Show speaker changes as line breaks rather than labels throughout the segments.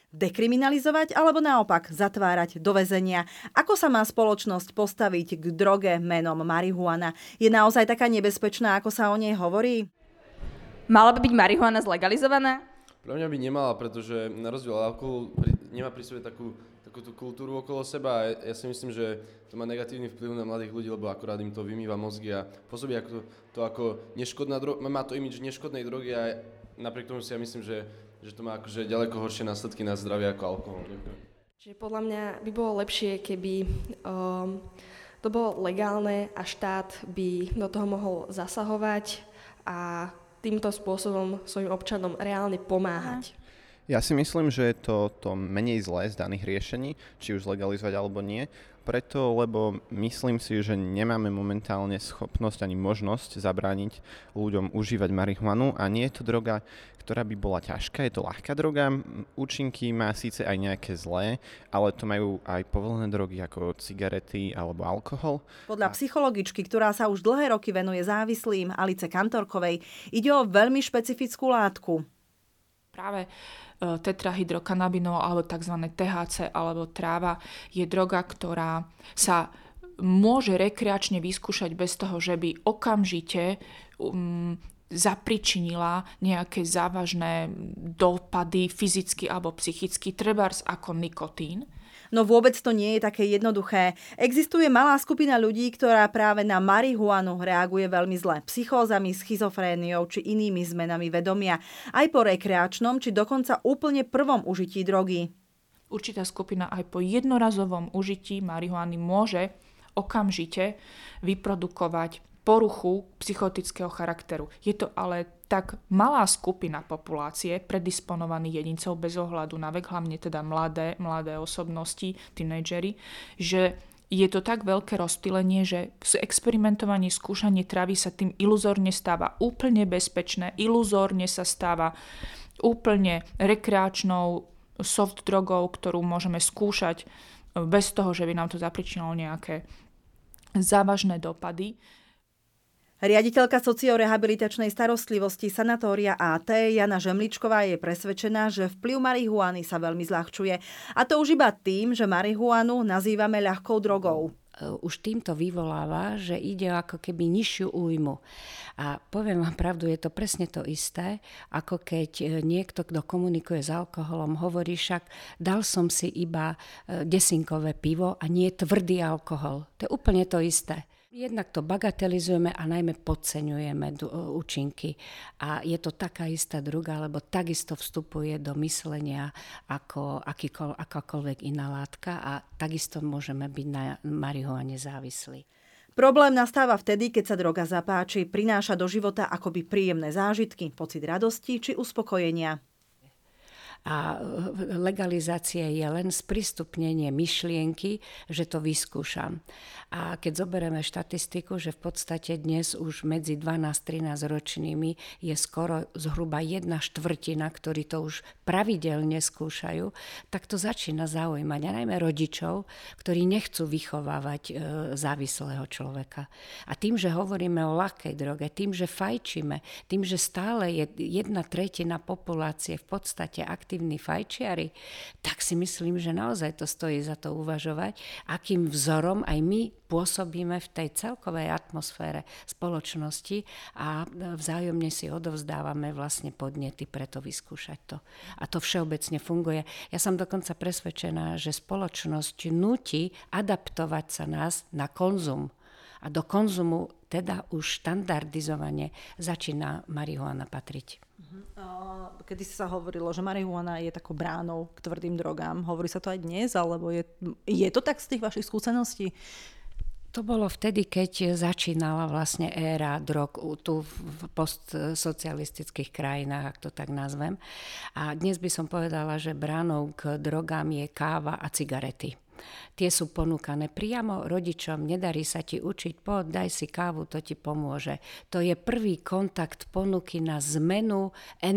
Dekriminalizovať alebo naopak zatvárať do väzenia? Ako sa má spoločnosť postaviť k droge menom marihuana? Je naozaj taká nebezpečná, ako sa o nej hovorí?
Mala by byť marihuana zlegalizovaná?
Pre mňa by nemala, pretože na rozdiel od alkoholu nemá pri sebe takú tú kultúru okolo seba a ja si myslím, že to má negatívny vplyv na mladých ľudí, lebo akorát im to vymýva mozgy a pôsobí ako neškodná droga, má to imidž neškodnej drogy a napriek tomu si ja myslím, že to má akože ďaleko horšie následky na zdravie ako alkohol.
Čiže podľa mňa by bolo lepšie, keby to bolo legálne a štát by do toho mohol zasahovať a týmto spôsobom svojim občanom reálne pomáhať.
Ja si myslím, že je to menej zlé z daných riešení, či už legalizovať alebo nie. Preto, lebo myslím si, že nemáme momentálne schopnosť ani možnosť zabrániť ľuďom užívať marihuanu a nie je to droga, ktorá by bola ťažká, je to ľahká droga. Účinky má síce aj nejaké zlé, ale to majú aj povolené drogy ako cigarety alebo alkohol.
Podľa psychologičky, ktorá sa už dlhé roky venuje závislým, Alice Kantorkovej, ide o veľmi špecifickú látku.
Práve tetrahydrokanabinol alebo tzv. THC alebo tráva je droga, ktorá sa môže rekreačne vyskúšať bez toho, že by okamžite zapričinila nejaké závažné dopady fyzicky alebo psychicky, trebárs ako nikotín.
No vôbec to nie je také jednoduché. Existuje malá skupina ľudí, ktorá práve na marihuanu reaguje veľmi zle. Psychózami, schizofréniou či inými zmenami vedomia. Aj po rekreačnom či dokonca úplne prvom užití drogy.
Určitá skupina aj po jednorazovom užití marihuany môže okamžite vyprodukovať poruchu psychotického charakteru. Je to ale tak malá skupina populácie predisponovaných jedincov bez ohľadu na vek, hlavne teda mladé osobnosti, tínedžeri, že je to tak veľké rozptýlenie, že experimentovanie, skúšanie trávy sa tým iluzórne stáva úplne bezpečné, iluzórne sa stáva úplne rekreačnou soft drogou, ktorú môžeme skúšať bez toho, že by nám to zapričinilo nejaké závažné dopady.
Riaditeľka sociorehabilitačnej starostlivosti sanatória AT Jana Žemličková je presvedčená, že vplyv marihuany sa veľmi zľahčuje. A to už iba tým, že marihuanu nazývame ľahkou drogou.
Už týmto vyvoláva, že ide ako keby nižšiu újmu. A poviem vám pravdu, je to presne to isté, ako keď niekto, kto komunikuje s alkoholom, hovorí však, dal som si iba desinkové pivo a nie tvrdý alkohol. To je úplne to isté. Jednak to bagatelizujeme a najmä podceňujeme účinky. A je to taká istá droga, lebo takisto vstupuje do myslenia ako akákoľvek iná látka a takisto môžeme byť na marihuane závislí.
Problém nastáva vtedy, keď sa droga zapáči, prináša do života akoby príjemné zážitky, pocit radosti či uspokojenia.
A legalizácia je len sprístupnenie myšlienky, že to vyskúšam. A keď zoberieme štatistiku, že v podstate dnes už medzi 12-13 ročnými je skoro zhruba 1/4, ktorí to už pravidelne skúšajú, tak to začína zaujímať a najmä rodičov, ktorí nechcú vychovávať závislého človeka. A tým, že hovoríme o ľahkej droge, tým, že fajčíme, tým, že stále je 1/3 populácie v podstate aktívni fajčiari, tak si myslím, že naozaj to stojí za to uvažovať, akým vzorom aj my pôsobíme v tej celkovej atmosfére spoločnosti a vzájomne si odovzdávame vlastne podnety preto vyskúšať to. A to všeobecne funguje. Ja som dokonca presvedčená, že spoločnosť núti adaptovať sa nás na konzum. A do konzumu teda už štandardizovane začína marihuana patriť.
Kedy sa hovorilo, že marihuana je takou bránou k tvrdým drogám. Hovorí sa to aj dnes, alebo je to tak z tých vašich skúseností?
To bolo vtedy, keď začínala vlastne éra drog tu v postsocialistických krajinách, ak to tak nazvem. A dnes by som povedala, že bránou k drogám je káva a cigarety. Tie sú ponúkané priamo rodičom, nedarí sa ti učiť, poď, daj si kávu, to ti pomôže. To je prvý kontakt ponuky na zmenu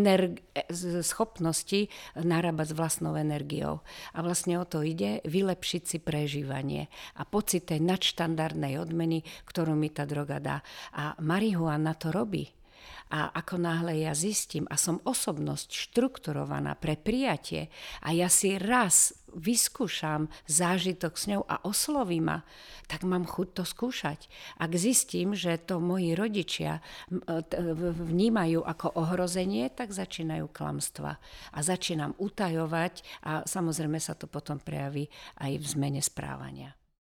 schopnosti narábať s vlastnou energiou. A vlastne o to ide, vylepšiť si prežívanie a pocit tej nadštandardnej odmeny, ktorú mi tá droga dá. A marihuana to robí. A ako náhle ja zistím a som osobnosť štrukturovaná pre prijatie a ja si raz vyskúšam zážitok s ňou a osloví ma, tak mám chuť to skúšať. Ak zistím, že to moji rodičia vnímajú ako ohrozenie, tak začínajú klamstva. A začínam utajovať a samozrejme sa to potom prejaví aj v zmene správania.